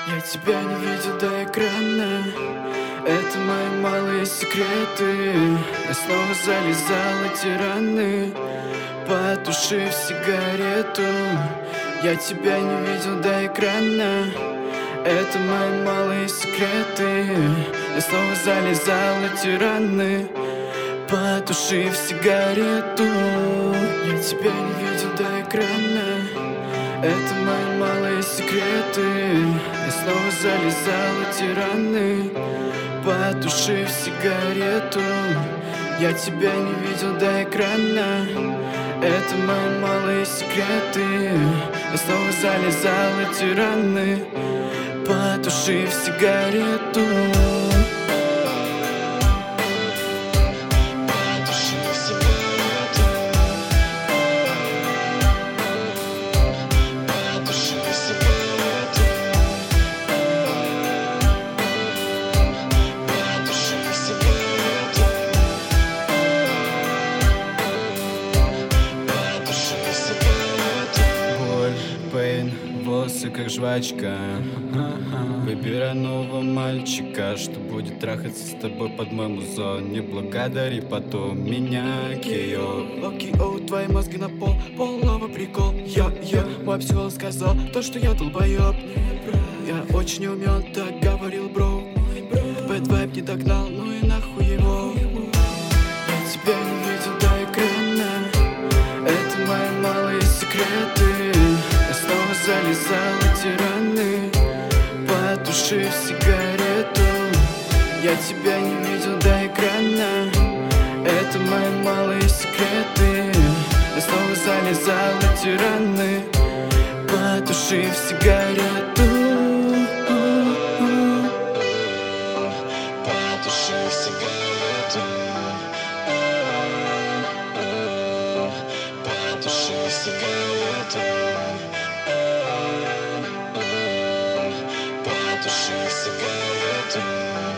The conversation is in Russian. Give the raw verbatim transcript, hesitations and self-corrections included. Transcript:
Я тебя не видел до экрана. Это мои малые секреты. Я снова залезал эти раны, потушив сигарету. Я тебя не видел до экрана. Это мои малые секреты. Я снова залезал эти раны, потушив сигарету. Я тебя не видел до экрана. Это мои малые секреты. Я снова залезал эти раны, потушив сигарету. Я тебя не видел до экрана. Это мои малые секреты. Я снова залезал эти раны, потушив сигарету. Волосы как жвачка. Выбирай нового мальчика, что будет трахаться с тобой под мой музон. Не благодари потом меня, Кио. Окей, оу, твои мозги на пол, полного прикол. Я, я, мой психолог сказал то, что я долбоёб. Я очень умен, так говорил бро. Бэд вайб не догнал, ну и нахуй его. Я тебя не видел до экрана. Это мои малые секреты. Я снова залезал эти раны, потушив сигарету. Я тебя не видел до экрана. Это мои малые секреты. Я снова залезал эти раны, потушив сигарету. Потушив сигарету. Потушив сигарету. Потушив сигарету.